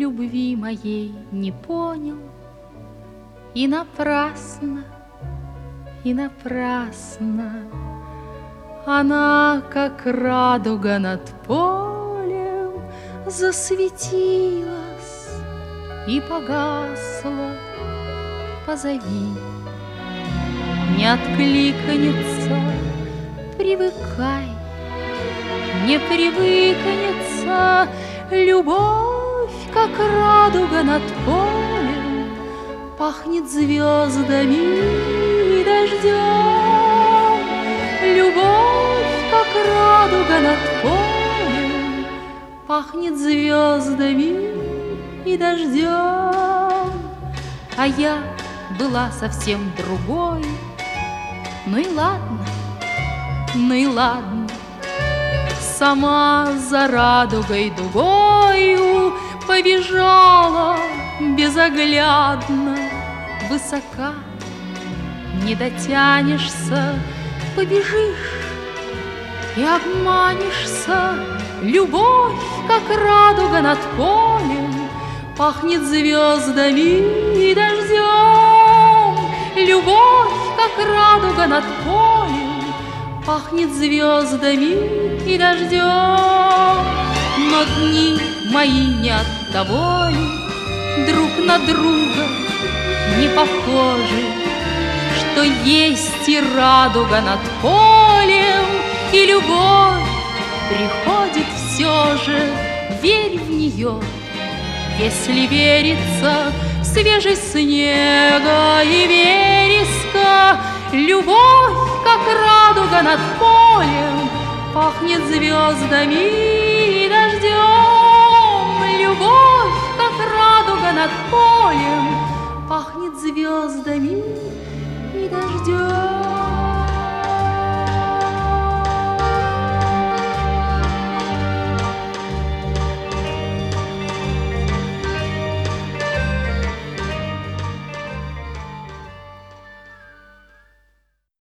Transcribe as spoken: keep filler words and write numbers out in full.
любви моей не понял. И напрасно, и напрасно она, как радуга над полем, засветилась и погасла. Позови, не откликнется, привыкай, не привыкнется. Любовь, как радуга над полем, пахнет звездами и дождем. Любовь, как радуга над полем, пахнет звездами и дождем. А я была совсем другой. Ну и ладно, ну и ладно. Сама за радугой дугою побежала безоглядно. Высока не дотянешься, побежишь и обманешься. Любовь, как радуга над полем, пахнет звездами и дождем. Любовь, как радуга над полем, пахнет звездами и дождем. Но дни мои не от того ли друг на друга не похожи, что есть и радуга над полем, и любовь приходит все же. Верь в нее, если верится в свежесть снега и вереска. Любовь, как радуга над полем, пахнет звездами и дождем. Любовь, как радуга над полем, пахнет звездами и дождем.